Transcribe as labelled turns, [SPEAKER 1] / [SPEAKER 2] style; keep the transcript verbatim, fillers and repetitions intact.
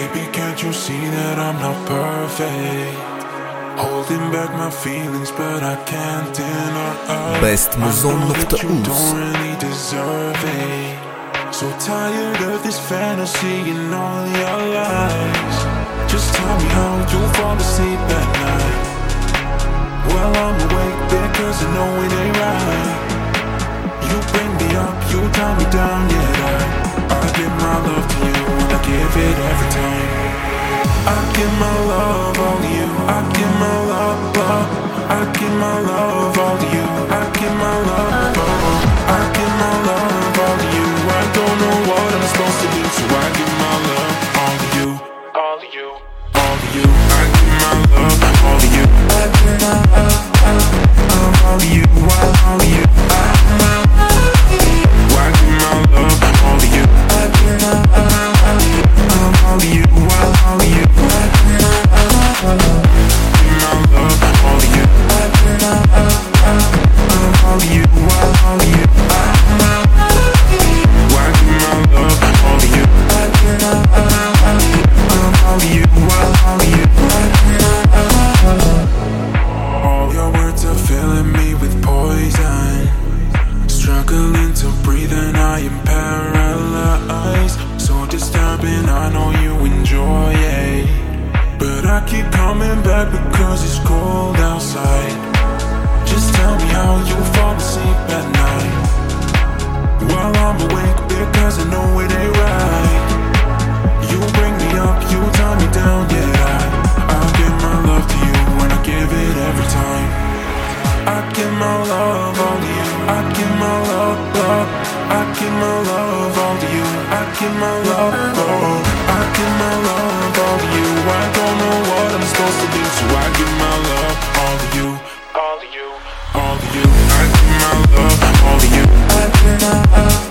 [SPEAKER 1] Baby, can't you see that I'm not perfect? Holding back my feelings, but I can't deny.
[SPEAKER 2] Best Muzon nokta
[SPEAKER 1] you
[SPEAKER 2] uz.
[SPEAKER 1] don't really deserve it. So tired of this fantasy and all your lies. Just tell me how you fall asleep at night. Well, I'm awake because I know it ain't right. You bring me up, you tie me down, yeah. I, I give my love to you and I give it every time. I give my love all to you. I give my love, love. I give my love all to you. I give my love, oh. I give my love all to you. I don't know what I'm supposed to do, so I give my love all to you. All to you. All to you. I give my love all to you. I give my love, love all to you. All to you. I give my love. I give my love all to you. I give my love all to you. All to you. Struggling to breathe and I am paralyzed. So disturbing, I know you enjoy it, but I keep coming back because it's cold outside. Just tell me how you fall asleep at night while I'm awake because I know it ain't right. You bring me up, you tie me down, yeah. I, I give my love to you and I give it every time. I give my love all to you. I give my love, love. I give my love all to you. I give my love, oh. I give my love all to you. I don't know what I'm supposed to do, so I give my love all to you. All to you. All to you. I give my love all to you. I give my love.